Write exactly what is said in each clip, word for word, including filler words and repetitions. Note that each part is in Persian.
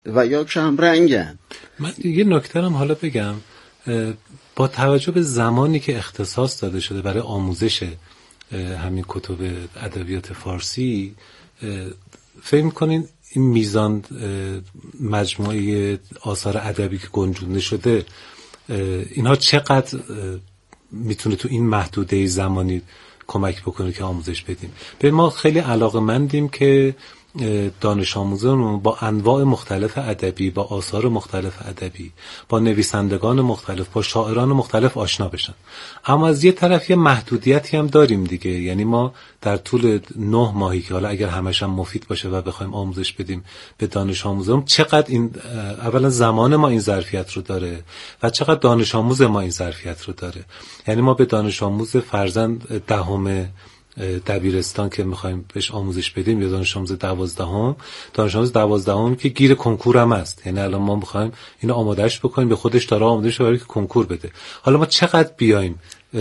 و یا کم رنگن. من یه نکته هم حالا بگم، با توجه به زمانی که اختصاص داده شده برای آموزش همین کتب ادبیات فارسی، فکر می‌کنین این میزان مجموعه آثار ادبی که گنجونده شده اینها چقدر میتونه تو این محدوده زمانی کمک بکنه که آموزش بدیم؟ به ما خیلی علاقه‌مندیم که دانش آموزان با انواع مختلف ادبی، با آثار مختلف ادبی، با نویسندگان مختلف، با شاعران مختلف آشنا بشن. اما از یه طرف یه محدودیتی هم داریم دیگه، یعنی ما در طول نه ماهی که حالا اگر همش هم مفید باشه و بخوایم آموزش بدیم به دانش آموزان، چقدر این اولا زمان ما این ظرفیت رو داره و چقدر دانش آموز ما این ظرفیت رو داره. یعنی ما به دانش آموز فرزند دهم دبیرستان که میخوایم بهش آموزش بدیم یا دانش آموز دوازدهم، دانش آموز دوازدهم که گیر کنکور هم است، یعنی الان ما میخوایم اینو آمادهش بکنیم، به خودش داره آماده شه برای که کنکور بده. حالا ما چقدر بیایم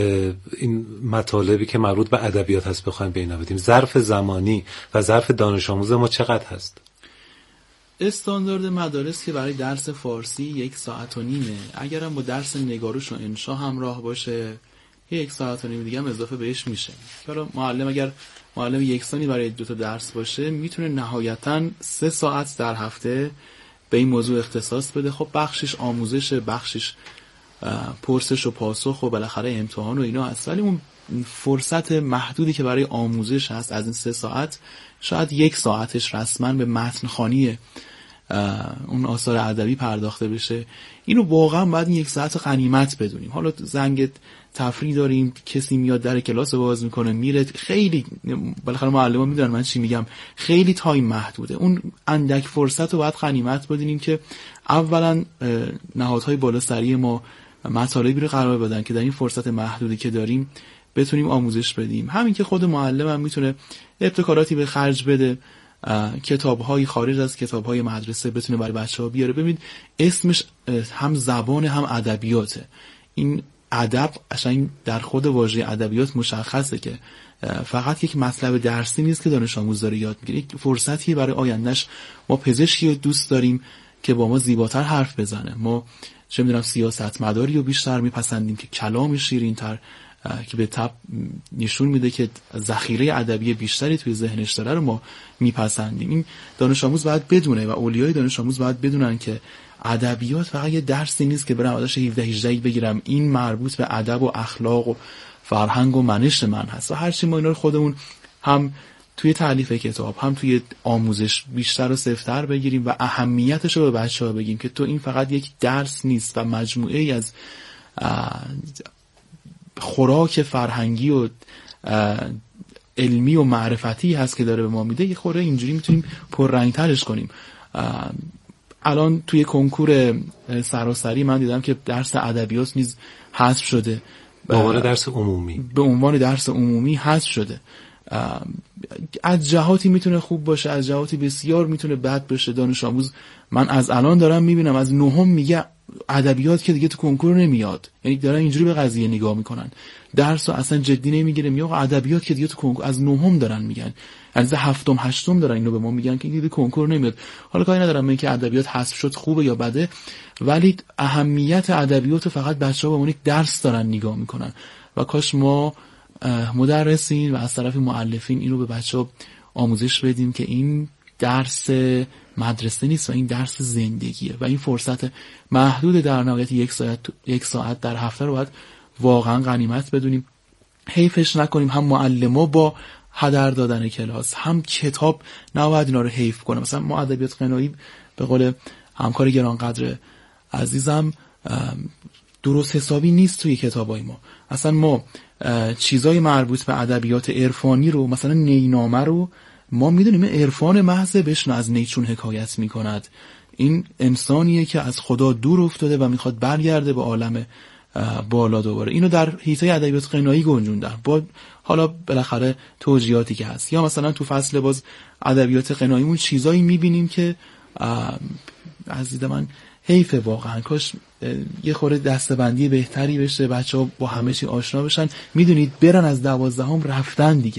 این مطالبی که مربوط به ادبیات هست بخوایم به اینا بدیم؟ ظرف زمانی و ظرف دانش آموز ما چقدر هست؟ استاندارد مدارس که برای درس فارسی یک ساعت و نیمه، اگرم با درس نگارش و انشا همراه باشه یک ساعت و نیم دیگه هم اضافه بهش میشه. حالا معلم اگر معلم یکسانی برای دو تا درس باشه میتونه نهایتاً سه ساعت در هفته به این موضوع اختصاص بده. خب بخشش آموزش، بخشش پرسش و پاسخ و بالاخره امتحان و اینا هست، ولی اون فرصت محدودی که برای آموزش هست از این سه ساعت شاید یک ساعتش رسما به متن خوانی اون آثار ادبی پرداخته بشه. اینو واقعا باید این یک ساعت غنیمت بدونیم. حالا زنگ تفریح داریم، کسی میاد در کلاس باز میکنه میره، خیلی بالاخره معلمان میدونن من چی میگم، خیلی تایم محدوده. اون اندک فرصت رو باید غنیمت بدونیم که اولا نهادهای بالاسری ما مطالبی رو قرار بدن که در این فرصت محدودی که داریم بتونیم آموزش بدیم. همین که خود معلم هم میتونه ابتکاراتی به خرج بده، کتاب‌های خارج از کتاب‌های مدرسه بتونه برای بچه‌ها بیاره. ببینید اسمش هم زبان هم ادبیاته. این ادب قشنگ در خود واژه ادبیات مشخصه که فقط یک مطلب درسی نیست که دانش آموز داره یاد میگیره، یک فرصتی برای آیندهش. ما پزشکی رو دوست داریم که با ما زیباتر حرف بزنه، ما چه میدونم سیاستمداری رو بیشتر میپسندیم که کلام شیرین‌تر که به تب نشون میده که ذخیره ادبی بیشتری توی ذهنش داره رو ما میپسندیم. این دانش آموز باید بدونه و اولیای دانش آموز باید بدونن که ادبیات فقط یه درسی نیست که برم ازش هفده هجده بگیرم، این مربوط به ادب و اخلاق و فرهنگ و منش من هست. و هرچی ما اینا رو خودمون هم توی تالیف کتاب هم توی آموزش بیشتر و سفتر بگیریم و اهمیتش رو به بچه‌ها بگیم که تو این فقط یک درس نیست و مجموعه ای از خوراک فرهنگی و علمی و معرفتی هست که داره به ما میده. یه خورده اینجوری میتونیم پررنگ‌ترش کنیم. الان توی کنکور سراسری من دیدم که درس ادبیات نیز حذف شده، به عنوان درس عمومی به عنوان درس عمومی حذف شده. از جهاتی میتونه خوب باشه، از جهاتی بسیار میتونه بد باشه. دانش آموز من از الان دارم میبینم از نهم میگه ادبیات که دیگه تو کنکور نمیاد، یعنی دارن اینجوری به قضیه نگاه میکنن، درس رو اصلا جدی نمیگیره، میگه ادبیات که دیگه تو کنکور از نهم دارن میگن، از هفتم هشتم دارن اینو به ما میگن که دیگه کنکور نمیاد. حالا کاری ندارم من که ادبیات حذف شد خوبه یا بده، ولی اهمیت ادبیات فقط بچه‌ها به اون یک درس دارن نگاه میکنن و کاش ما مدرسین و از طرف مؤلفین اینو به بچه‌ها آموزش بدیم که این درس مدرسه نیست و این درس زندگیه و این فرصت محدود در نهایت یک ساعت یک ساعت در هفته رو باید واقعا غنیمت بدونیم، حیفش نکنیم. هم معلم‌ها با هدر دادن کلاس، هم کتاب نباید اینا رو حیف کنه. مثلا ما ادبیات قنایی به قول همکار گرانقدر عزیزم درست حسابی نیست توی کتابای ما. اصلا ما چیزای مربوط به ادبیات عرفانی رو، مثلا نینامه رو ما میدونیم عرفان محض، بشن از نیچون حکایت میکند، این انسانیه که از خدا دور افتاده و میخواد برگرده به عالم بالا دوباره. اینو در حیطه ادبیات قنایی گنجوندن با حالا بالاخره توجیهاتی که هست. یا مثلا تو فصل باز ادبیات قناییمون چیزایی میبینیم که از دید من حیفه واقعا، کاش یه خورده دسته‌بندی بهتری بشه، بچه‌ها با همه چی آشنا بشن. میدونید برن از دوازدهم رفتن دیگه،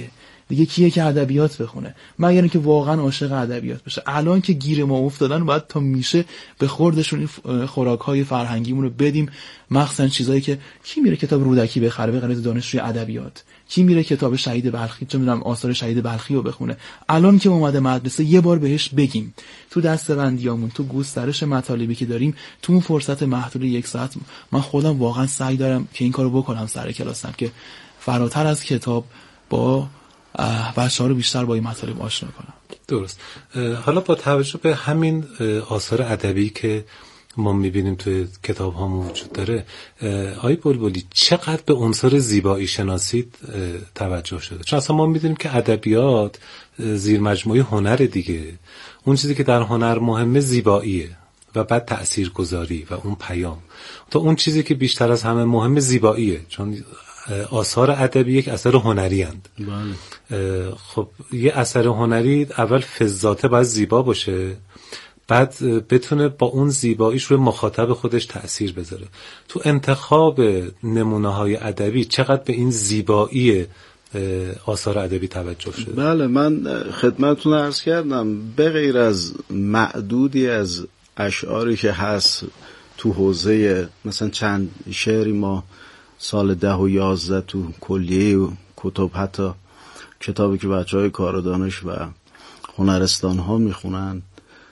دیگه کیه که ادبیات بخونه؟ مگر اینکه واقعا عاشق ادبیات بشه. الان که گیر ما افتادن باید تا میشه به خوردشون این خوراک‌های فرهنگیمون رو بدیم، مخصوصا چیزایی که کی میره کتاب رودکی بخره به غیر دانشجوی ادبیات، کی میره کتاب شهید بلخی چه میدونم آثار شهید بلخی رو بخونه. الان که اومده مدرسه یه بار بهش بگیم تو دسته‌بندیامون، تو گسترش مطالبی که داریم، تو اون فرصت محدود یک ساعت من خودم واقعا سعی دارم که این کارو بکنم سر کلاسم که فراتر از کتاب با بچه‌ها رو بیشتر با این مطالب آشنا کنم. درست. حالا با توجه به همین آثار ادبی که ما میبینیم توی کتاب ها وجود داره، آقای بلبلی چقدر به عنصر زیبایی شناسی توجه شده؟ چون اصلا ما میدونیم که ادبیات زیر مجموعه هنر دیگه، اون چیزی که در هنر مهمه زیباییه و بعد تأثیرگذاری و اون پیام، تا اون چیزی که بیشتر از همه مهمه زیباییه، چون آثار ادبی یک اثر هنری اند. بله. خب یه اثر هنری اول فضاته باید زیبا باشه، بعد بتونه با اون زیباییش روی مخاطب خودش تأثیر بذاره. تو انتخاب نمونه‌های ادبی چقدر به این زیبایی آثار ادبی توجه شده؟ بله، من خدمتتون عرض کردم به غیر از معدودی از اشعاری که هست تو حوزه مثلا چند شعری ما سال ده و یازده تو کلیه و کتب، حتی کتابی که بچه های کار و دانش و هنرستان ها میخونن،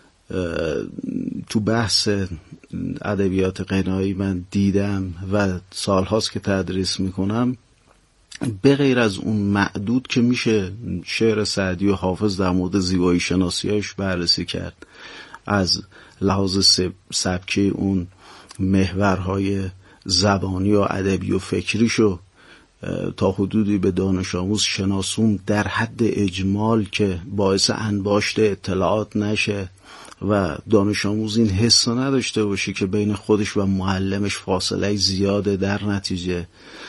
تو بحث ادبیات غنایی من دیدم و سال هاست که تدریس میکنم، به غیر از اون معدود که میشه شعر سعدی و حافظ در مورد زیبایی شناسیش بررسی کرد، از لحاظ سبکی اون محورهای زبانی و ادبی و فکریشو تا حدودی به دانش آموز شناسون در حد اجمال که باعث انباشت اطلاعات نشه و دانش آموز این حس نداشته باشه که بین خودش و معلمش فاصله زیاده، در نتیجه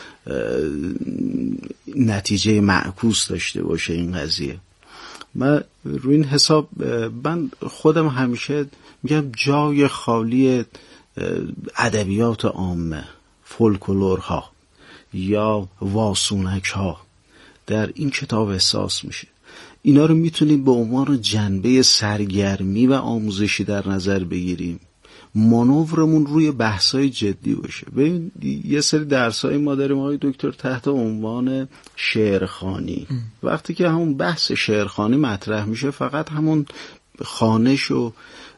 نتیجه معکوس داشته باشه این قضیه. من روی این حساب من خودم همیشه میگم جای خالی ادبیات عامه، فولکلورها یا واسونک ها در این کتاب احساس میشه. اینا رو میتونیم به عنوان جنبه سرگرمی و آموزشی در نظر بگیریم، مانورمون روی بحثای جدی باشه. ببین یه سری درسای ما داریم آقای دکتر تحت عنوان شعرخوانی، وقتی که همون بحث شعرخوانی مطرح میشه فقط همون خوانش و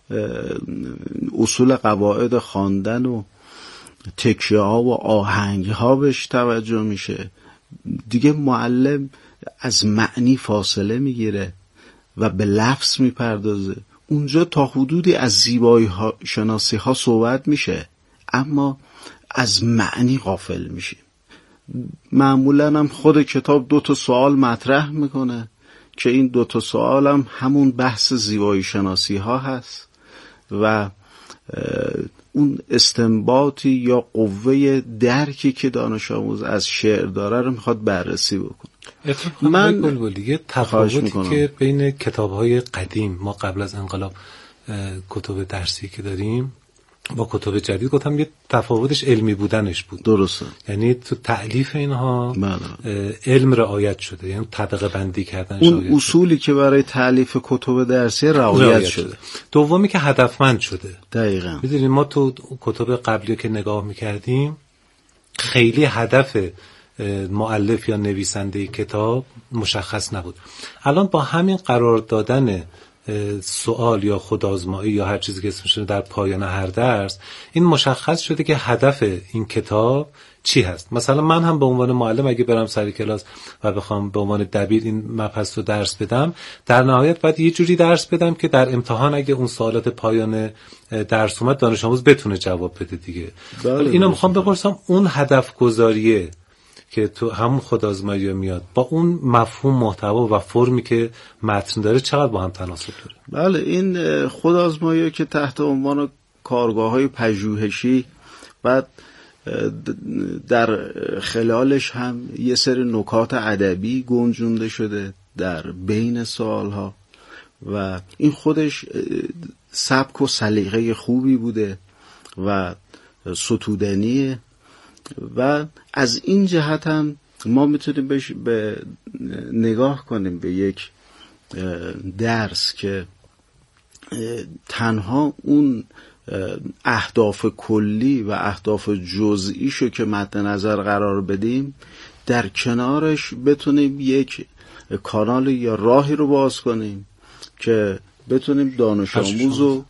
اصول قواعد خواندن و تکیه ها و آهنگ ها بهش توجه میشه، دیگه معلم از معنی فاصله میگیره و به لفظ میپردازه. اونجا تا حدودی از زیبایی ها شناسی ها صحبت میشه اما از معنی غافل میشیم. معمولا هم خود کتاب دو تا سوال مطرح میکنه که این دو تا سوال هم همون بحث زیبایی شناسی ها هست و اون استنباطی یا قوه درکی که دانش آموز از شعر داره رو میخواد بررسی بکنه. من بلبلی تفاوتی که بین کتاب‌های قدیم ما قبل از انقلاب کتب درسی که داریم با کتب جدید، گفتم یه تفاوتش علمی بودنش بود. درسته. یعنی تو تألیف اینها علم رعایت شده، یعنی طبقه بندی کردن اون اصولی که برای تألیف کتب درسی رعایت شده. شده. دومی که هدفمند شده. دقیقاً. می‌دونید ما تو کتب قبلی که نگاه می‌کردیم خیلی هدف مؤلف یا نویسنده کتاب مشخص نبود. الان با همین قرار دادن سوال یا خودآزمایی یا هر چیزی که اسمش در پایان هر درس، این مشخص شده که هدف این کتاب چی هست. مثلا من هم به عنوان معلم اگه برم سر کلاس و بخوام به عنوان دبیر این مبحث رو درس بدم، در نهایت باید یه جوری درس بدم که در امتحان اگه اون سوالات پایان درس اومد دانش آموز بتونه جواب بده دیگه. اینو میخوام بپرسم، اون هدف گذاریه که تو همون خودآزمایی میاد با اون مفهوم محتوا و فرمی که متن داره چقدر با هم تناسب داره؟ بله، این خودآزمایی که تحت عنوان کارگاه‌های پژوهشی بعد در خلالش هم یه سری نکات ادبی گنجونده شده در بین سوالها و این خودش سبک و سلیقه خوبی بوده و ستودنیه و از این جهت هم ما میتونیم بهش به نگاه کنیم به یک درس که تنها اون اهداف کلی و اهداف جزئیشو که مد نظر قرار بدیم، در کنارش بتونیم یک کانال یا راهی رو باز کنیم که بتونیم دانش آموز رو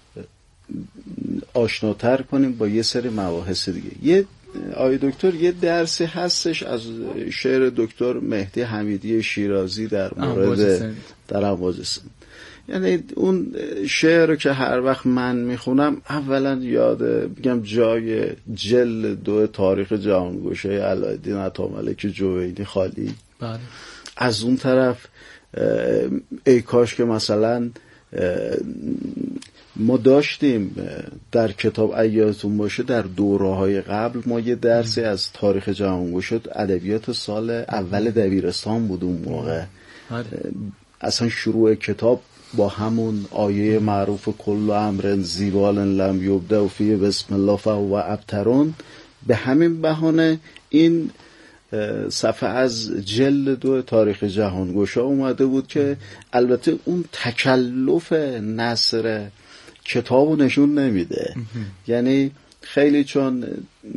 آشناتر کنیم با یه سری مباحث دیگه. یه آقای دکتر یه درسی هستش از شعر دکتر مهدی حمیدی شیرازی در مورد در امواج سند. یعنی اون شعر رو که هر وقت من میخونم اولا یاد میگم جای جلد دو تاریخ جهانگشای علایالدین عطاملک جوینی خالی. بله. از اون طرف ای کاش که مثلا ما داشتیم در کتاب ایاتون باشه در دوره‌های قبل ما یه درسی از تاریخ جهانگشا ادبیات سال اول دبیرستان بود. اون موقع اصلا شروع کتاب با همون آیه معروف کل امر زیبال لم یبدأ فیه بسم الله فهو ابترون، به همین بهانه این صفحه از جلد دو تاریخ جهانگشا اومده بود که البته اون تکلف نثر کتابو نشون نمیده. یعنی خیلی چون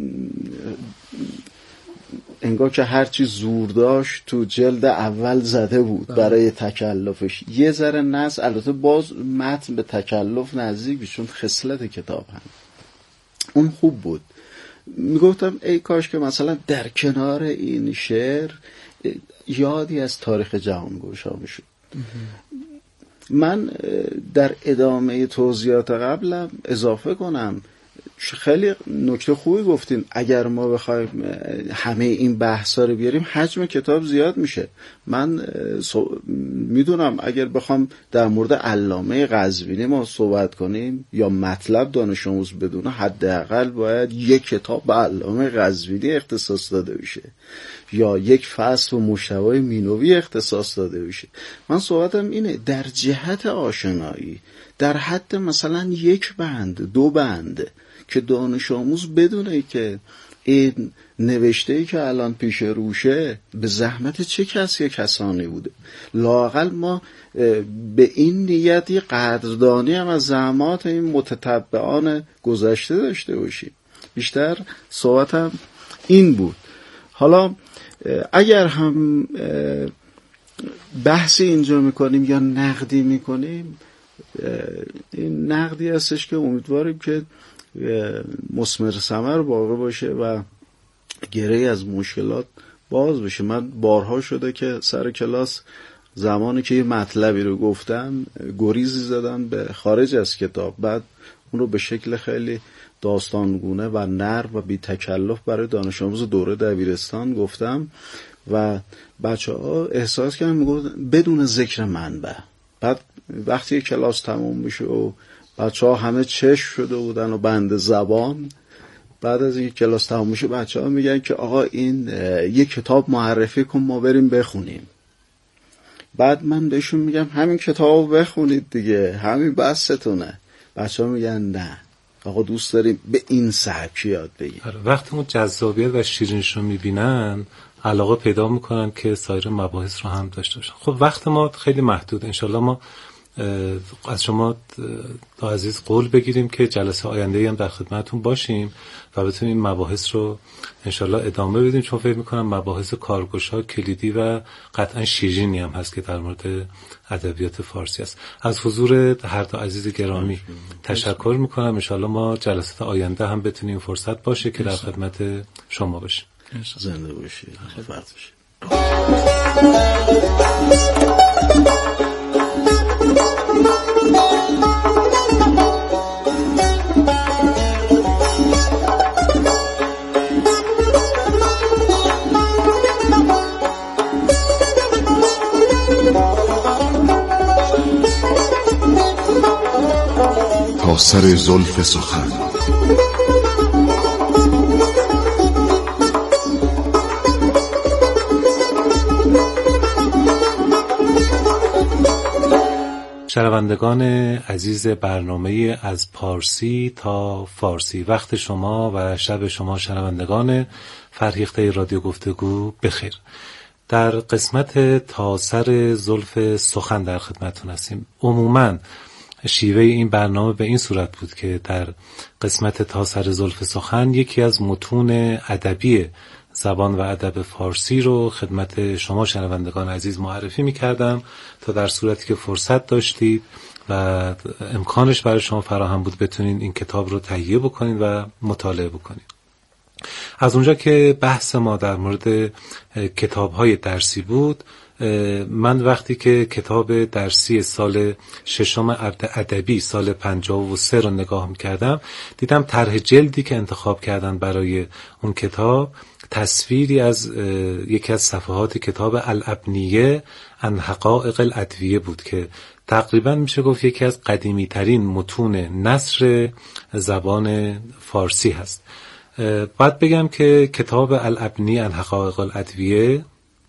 انگار که هرچی زور داشت تو جلد اول زده بود برای تکلفش. یه ذره نثر البته باز متن به تکلف نزدیک چون خصلت کتاب هم اون خوب بود. میگفتم ای کاش که مثلا در کنار این شعر یادی از تاریخ جهانگشا میشد. من در ادامه توضیحات قبلم اضافه کنم، خیلی نکته خوبی گفتین. اگر ما بخوایم همه این بحثا رو بیاریم حجم کتاب زیاد میشه. من میدونم اگر بخوام در مورد علامه قزوینی ما صحبت کنیم یا مطلب دانش آموز بدونه، حداقل باید یک کتاب به علامه قزوینی اختصاص داده بشه یا یک فصل و مشتبه مینوی اختصاص داده بشه. من صحبتم اینه در جهت آشنایی در حد مثلا یک بند دو بند که دانش آموز بدونه که این نوشته‌ای که الان پیش روشه به زحمت چه کسی کسانی بوده. لااقل ما به این نیتی قدردانی هم از زحمات این متتبعان گذشته داشته باشیم. بیشتر صحبتم این بود. حالا اگر هم بحثی اینجا میکنیم یا نقدی میکنیم، این نقدی هستش که امیدواریم که مثمر ثمر باقی باشه و گره از مشکلات باز بشه. من بارها شده که سر کلاس زمانی که یه مطلبی رو گفتم گریزی زدم به خارج از کتاب، بعد اون رو به شکل خیلی داستانگونه و نرم و بی تکلف برای دانش آموز دوره دبیرستان گفتم و بچه ها احساس کردن میگفتن بدون ذکر منبع. بعد وقتی کلاس تموم میشه و بچه ها همه چشم شده بودن و بند زبان، بعد از این کلاس تموم میشه بچه ها میگن که آقا این یک کتاب معرفی کن ما بریم بخونیم. بعد من بهشون میگم همین کتاب بخونید دیگه، همین بستونه. بچه ها میگن نه آقا دوست داریم به این سبک یاد بگیم. وقتی اون جذابیت و شیرینش رو میبینن علاقه پیدا میکنن که سایر مباحث رو هم داشته باشن. خب وقت ما خیلی محدود، انشالله ما از شما عزیز قول بگیریم که جلسه آینده هم در خدمتون باشیم و بتونیم این مباحث رو انشالله ادامه بدیم، چون فکر میکنم مباحث کارگشا کلیدی و قطعا شیرینی هم هست که در مورد ادبیات فارسی است. از حضور هر دو عزیز گرامی تشکر میکنم. انشالله ما جلسات آینده هم بتونیم فرصت باشه که در خدمت شما باشیم. زنده باشید. خدمت باشید. تا سر زلف سخن شنوندگان عزیز برنامه از پارسی تا فارسی، وقت شما و شب شما شنوندگان فرهیخته رادیو گفتگو بخیر. در قسمت تا سر زلف سخن در خدمتتون هستیم. عموماً شیوه این برنامه به این صورت بود که در قسمت تا سر زلف سخن یکی از متون ادبی زبان و ادب فارسی رو خدمت شما شنوندگان عزیز معرفی می‌کردم تا در صورتی که فرصت داشتید و امکانش برای شما فراهم بود بتونید این کتاب رو تهیه بکنید و مطالعه بکنید. از اونجا که بحث ما در مورد کتاب‌های درسی بود، من وقتی که کتاب درسی سال ششم ادبی سال پنجاه و سه رو نگاه می‌کردم، دیدم طرح جلدی که انتخاب کردن برای اون کتاب تصویری از یکی از صفحات کتاب الابنیه عن حقایق الادویه بود که تقریبا میشه گفت یکی از قدیمی ترین متون نثر زبان فارسی هست. باید بگم که کتاب الابنیه عن حقایق الادویه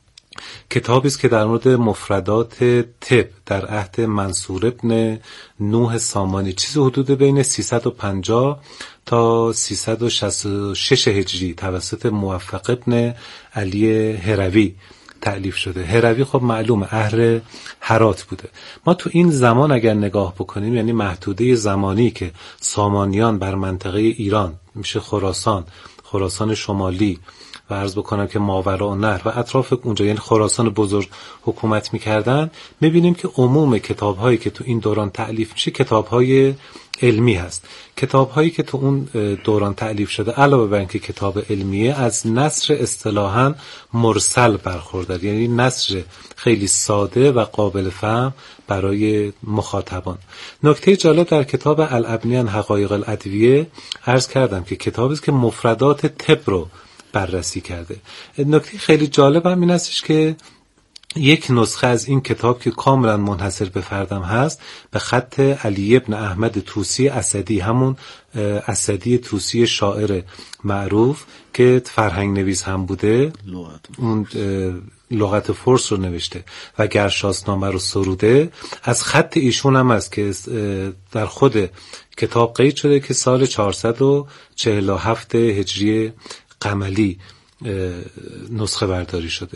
کتابی است که در مورد مفردات طب در عهد منصور ابن نوح سامانی چیزی حدود بین سیصد و پنجاه تا سیصد و شصت و شش هجری توسط موفق ابن علی هروی تألیف شده. هروی خب معلومه اهل هرات بوده. ما تو این زمان اگر نگاه بکنیم، یعنی محدوده زمانی که سامانیان بر منطقه ایران، میشه خراسان، خراسان شمالی و عرض بکنم که ماوراءالنهر و اطراف اونجا یعنی خراسان بزرگ حکومت میکردن، میبینیم که عموم کتاب‌هایی که تو این دوران تألیف میشه کتاب‌های علمی هست. کتاب‌هایی که تو اون دوران تألیف شده علاوه بر اینکه کتاب علمیه، از نثر اصطلاحاً مرسل برخوردار، یعنی نثر خیلی ساده و قابل فهم برای مخاطبان. نکته جالب در کتاب الابنیه عن حقایق الادویه عرض کردم که کتابی است که مفردات طب رو بررسی کرده. نکته خیلی جالب هم این استش که یک نسخه از این کتاب که کاملا منحصر به فردم هست به خط علی ابن احمد طوسی اسدی، همون اسدی طوسی شاعر معروف که فرهنگ نویس هم بوده، اون لغت فارس رو نوشته و گرشاسنامه رو سروده، از خط ایشون هم است که در خود کتاب قید شده که سال چهارصد و چهل و هفت هجری قمری نسخه برداری شده.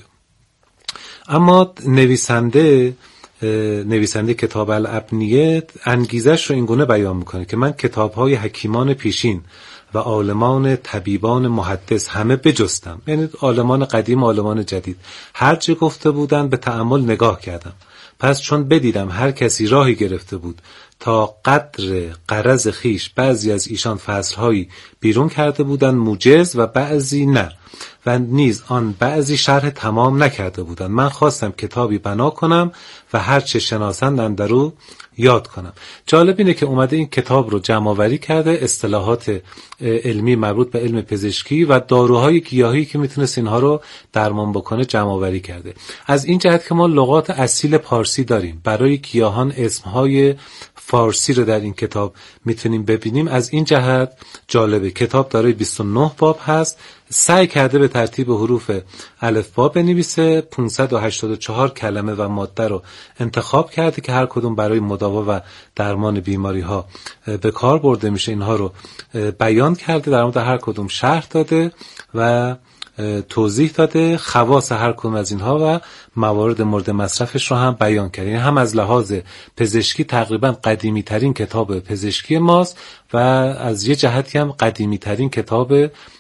اما نویسنده نویسنده کتاب الابنیه انگیزش رو اینگونه بیان میکنه که من کتاب‌های حکیمان پیشین و عالمان طبیبان محدث همه بجستم، یعنی عالمان قدیم عالمان جدید، هر چه گفته بودن به تأمل نگاه کردم. پس چون بدیدم هر کسی راهی گرفته بود تا قدر غرض خیش، بعضی از ایشان فصلهایی بیرون کرده بودند موجز و بعضی نه، و نیز آن بعضی شرح تمام نکرده بودند. من خواستم کتابی بنا کنم و هر چه شناسند اندرو یاد کنم. جالب اینه که اومده این کتاب رو جمع آوری کرده، اصطلاحات علمی مربوط به علم پزشکی و داروهای گیاهی که میتونست اینها رو درمان بکنه جمع آوری کرده. از این جهت که ما لغات اصیل پارسی داریم، برای گیاهان اسمهای فارسی رو در این کتاب میتونیم ببینیم. از این جهت جالبه. کتاب دارای بیست و نه باب هست. سعی کرده به ترتیب حروف الفبا بنویسه. پانصد و هشتاد و چهار کلمه و ماده رو انتخاب کرده که هر کدوم برای مداوا و درمان بیماری ها به کار برده میشه. اینها رو بیان کرده، در مورد هر کدوم شرح داده و توضیح داده، خواص هر کدوم از اینها و موارد مورد مصرفش رو هم بیان کرده. یعنی هم از لحاظ پزشکی تقریبا قدیمی ترین کتاب پزشکی ماست و از یه جهتی هم قدیمی ترین کتاب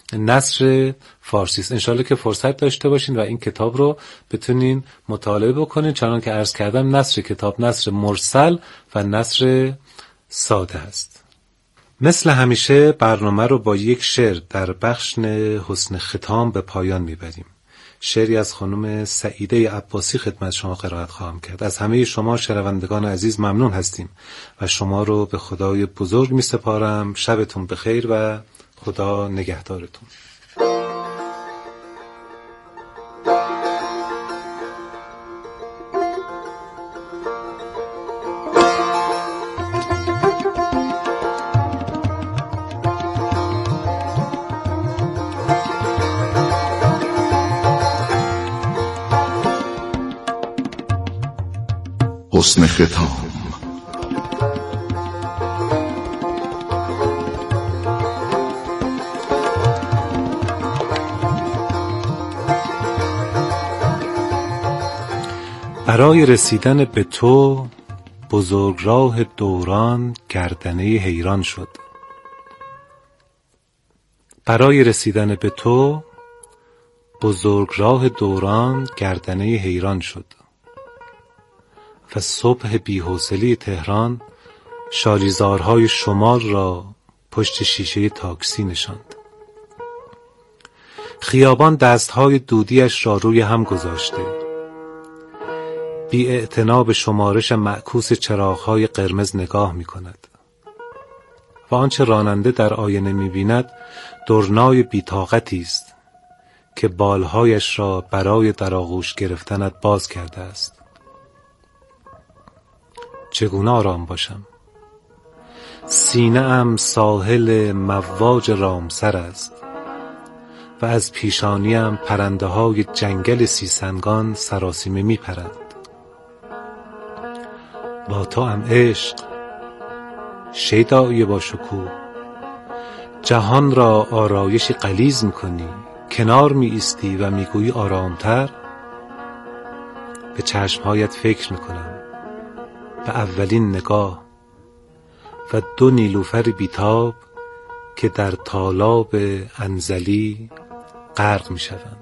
نثر فارسی است. انشالله که فرصت داشته باشین و این کتاب رو بتونین مطالعه بکنین. چنان که عرض کردم نثر کتاب نثر مرسل و نثر ساده است. مثل همیشه برنامه رو با یک شعر در بخش حسن ختام به پایان میبریم. شعری از خانم سعیده عباسی خدمت شما قرائت خواهم کرد. از همه شما شنوندگان عزیز ممنون هستیم و شما رو به خدای بزرگ می سپارم. شبتون بخیر و خدا نگهدارتون. حسن ختام. برای رسیدن به تو بزرگراه دوران گردنه حیران شد. برای رسیدن به تو بزرگراه دوران گردنه حیران شد و صبح بی‌حوصله تهران شالیزارهای شمال را پشت شیشه تاکسی نشاند. خیابان دستهای دودیش را روی هم گذاشته، بی اعتنا به شمارش معکوس چراغهای قرمز نگاه می کند و آنچه راننده در آینه می بیند درنای بی‌طاقتی است که بالهایش را برای در آغوش گرفتنت باز کرده است. چگونه آرام باشم؟ سینه ام ساحل مواج رامسر است و از پیشانیم پرنده های جنگل سیسنگان سراسیمه می پرند. با تو ام عشق، شیدایی با شکوه، جهان را آرایشی غلیظ می کنی، کنار می ایستی و می گویی آرامتر. به چشمهایت فکر می کنم، به اولین نگاه و دو نیلوفر بیتاب که در تالاب انزلی غرق می شوند.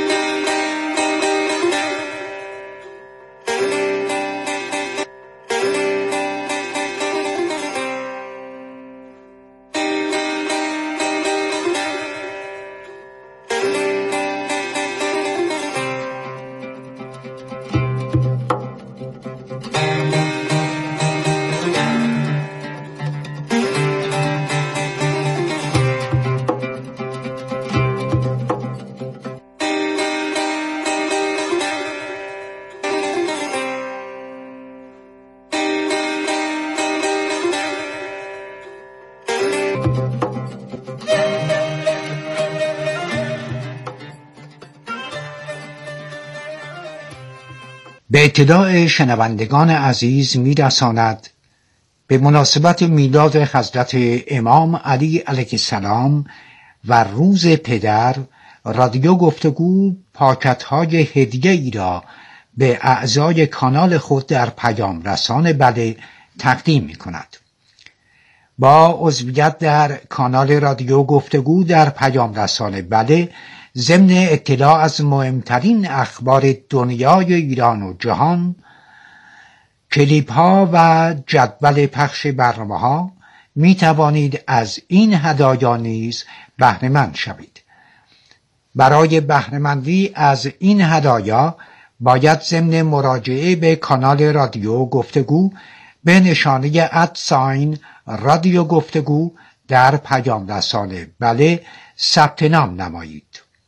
به اطلاع شنوندگان عزیز می‌رساند به مناسبت میلاد حضرت امام علی علیه السلام و روز پدر، رادیو گفتگو پاکت‌های هدیه‌ای را به اعضای کانال خود در پیام رسان بله تقدیم می‌کند. با عضویت در کانال رادیو گفتگو در پیام رسان بله، ضمن اطلاع از مهمترین اخبار دنیای ایران و جهان، کلیپ ها و جدول پخش برنامه ها، می توانید از این هدایا نیز بهره مند شوید. برای بهره مندی از این هدایا باید ضمن مراجعه به کانال رادیو گفتگو به نشانه ادساین رادیو گفتگو در پیام رسان بله ثبت نام نمایید.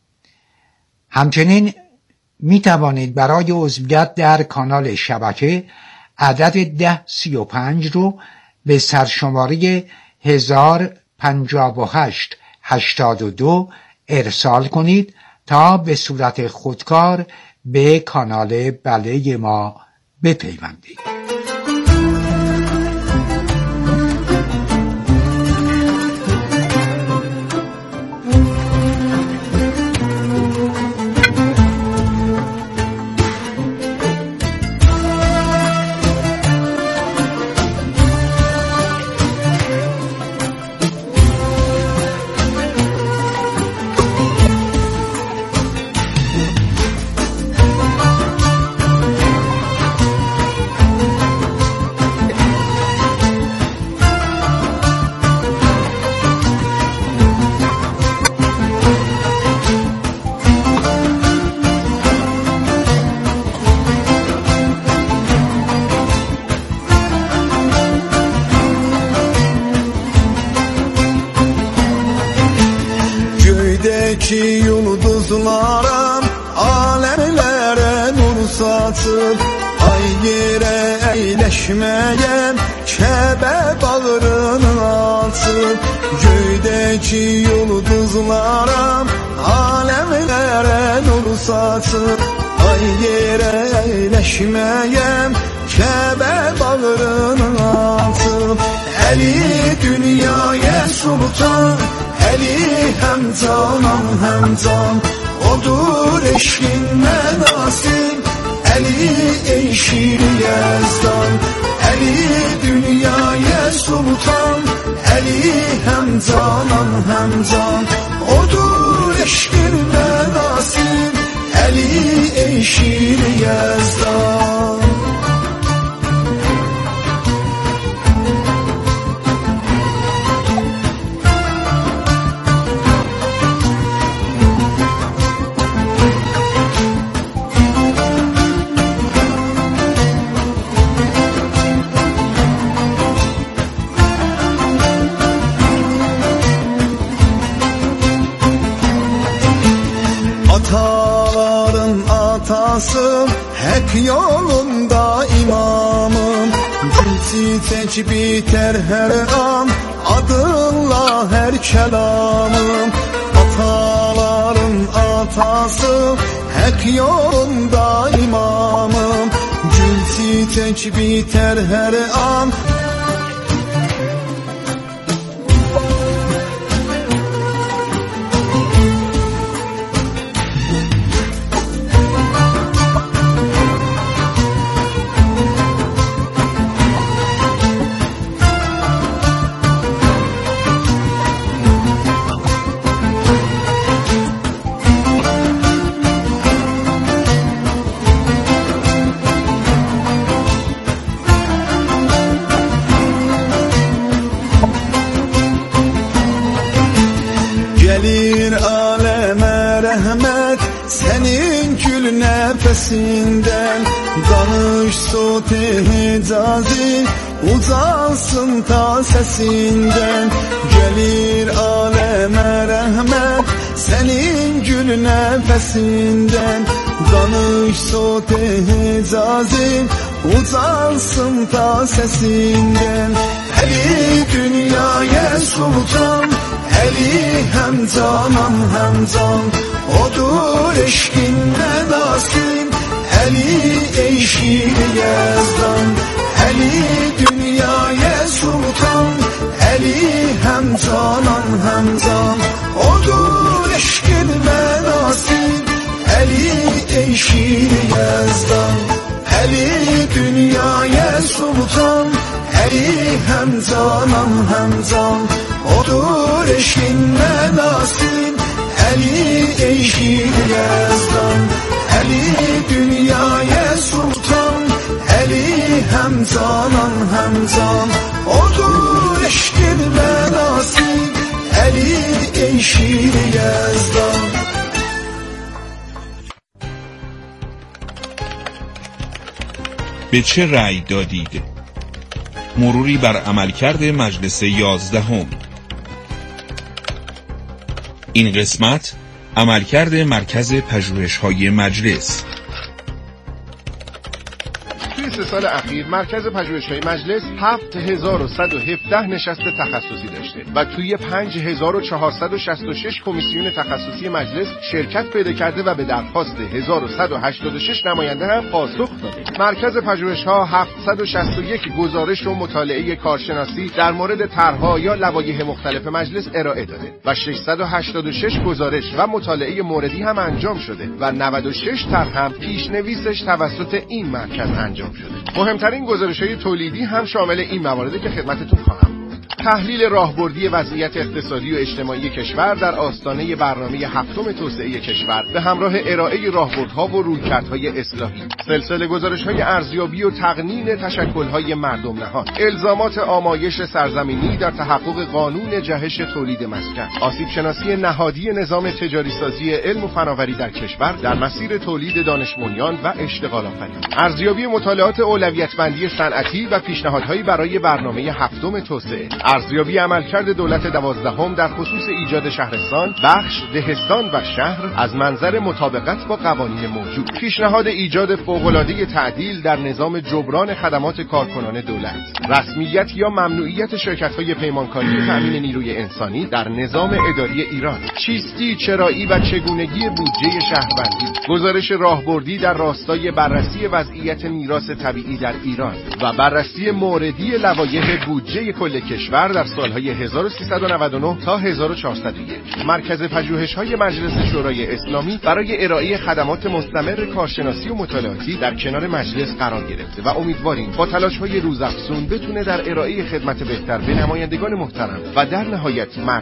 همچنین می توانید برای عضویت در کانال شبکه عدد ده سی و پنج رو به سرشماره هزار و پنجاه و هشت هشتاد و دو ارسال کنید تا به صورت خودکار به کانال بله ما بپیوندید. Ki yıldızlarım alemlere nur saçıp ay yere eyleşmeyen Kəbə bağrını açıp göydeki yıldızlarım alemlere nur saçıp ay yere eyleşmeyen Kəbə bağrını açıp Əli dünyaya sultan Əli həm canan həm can Odur eşkin mənasin Əli علی ای شیر یزدان، علی dünyaya sultan، علی همزانان همزان، odur eşkin menasim، علی ای شیر یزدان. Ataların atası, hak yolunda imamım, cinsi tek biter her an, adınla her kelamım. Ataların atası, hak yolunda imamım, cinsi tek biter her an. Gelir aleme rahmet senin gül nefesinden, danış soti hicazi uzansın ta sesinden. Gelir aleme rahmet senin gül nefesinden, danış soti hicazi uzansın ta sesinden. Ali dünyaya sultan, Ali hem canan hem can, odur eşkinden asim, Ali ey şir yezdan, Ali dünyaya sultan, Ali hem canan hem can, odur eşkinden asim, Ali ey şir yezdan, Ali dünyaya sultan, Ali hem canan hem can, odur eşkinle nasim, Ali ey şir yezdan, Ali dünyaya sultan, Ali hem canan hem can, odur eşkinle nasim, Ali ey şir yezdan. به چه رأی دادید؟ مروری بر عملکرد مجلس یازدهم. این قسمت عملکرد مرکز پژوهش‌های مجلس. توی سه سال اخیر مرکز پژوهش‌های مجلس هفت هزار و صد و هفده نشست تخصصی داشته و توی پنج هزار و چهارصد و شصت و شش کمیسیون تخصصی مجلس شرکت پیدا کرده و به درخواست هزار و صد و هشتاد و شش نماینده هم پاسخ داده. مرکز پژوهش‌ها هفتصد و شصت و یک گزارش و مطالعه کارشناسی در مورد طرح‌ها یا لوایح مختلف مجلس ارائه داده و ششصد و هشتاد و شش گزارش و مطالعه موردی هم انجام شده و نود و شش طرح هم پیش‌نویسش توسط این مرکز انجام شده. مهمترین گزارش‌های تولیدی هم شامل این موارده که خدمتتون خواهم گفت. تحلیل راهبردی وضعیت اقتصادی و اجتماعی کشور در آستانه برنامه هفتم توسعه کشور به همراه ارائه راهبردها و رویکردهای اصلاحی، سلسله گزارش‌های ارزیابی و تقنین تشکل‌های مردم نهاد، الزامات آمایش سرزمینی در تحقق قانون جهش تولید مسکن، آسیب شناسی نهادی نظام تجاری سازی علم و فناوری در کشور در مسیر تولید دانش بنیان و اشتغال آفرینی، ارزیابی مطالعات اولویت بندی صنعتی و پیشنهادهایی برای برنامه هفتم توسعه، ارزیابی عملکرد دولت دوازدهم در خصوص ایجاد شهرستان، بخش، دهستان و شهر از منظر مطابقت با قوانین موجود، پیشنهاد ایجاد فوق‌العاده تعدیل در نظام جبران خدمات کارکنان دولت، رسمیت یا ممنوعیت شرکت‌های پیمانکاری تأمین نیروی انسانی در نظام اداری ایران، چیستی، چرایی و چگونگی بودجه شهروندی، گزارش راهبردی در راستای بررسی وضعیت میراث طبیعی در ایران و بررسی موردی لوایح بودجه کل کشور محور در سالهای هزار و سیصد و نود و نه تا هزار و چهارصد و یک. مرکز پژوهش‌های مجلس شورای اسلامی برای ارائه خدمات مستمر کارشناسی و مطالعاتی در کنار مجلس قرار گرفته و امیدواریم با تلاش‌های روزافزون بتونه در ارائه خدمت بهتر به نمایندگان محترم و در نهایت